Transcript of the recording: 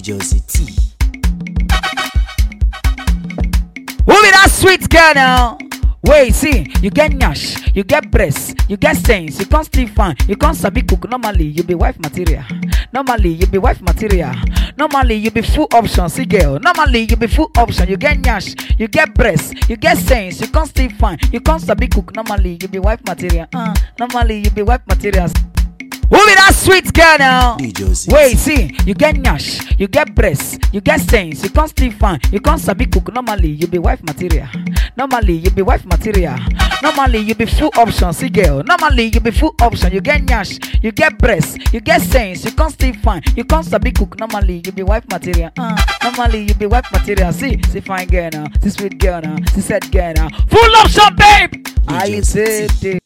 DJ T. Who be that sweet girl now? Wait, see, you get nyash, you get breasts, you get stains, you can't still fine, you can't sabi cook. Normally, you be wife material. Normally, you be wife material. Normally, you be full option, see girl. Normally, you be full option, you get nyash, you get breasts, you get stains, you can't still fine, you can't sabi cook. Normally, you be wife material. Normally, you be wife material. Who be that sweet girl now? Wait, see, you get nyash, you get breasts, you get stains, you can't still fine, you can't sabi cook. Normally, you be wife material. Normally, you be wife material. Normally, you be full option, see girl. Normally, you be full option, you get nyash, you get breasts, you get stains, you can't still fine, you can't sabi cook. Normally, you be wife material. Normally, you be wife material. See fine girl now, see sweet girl now, see sad girl now. Full option, babe. I said it.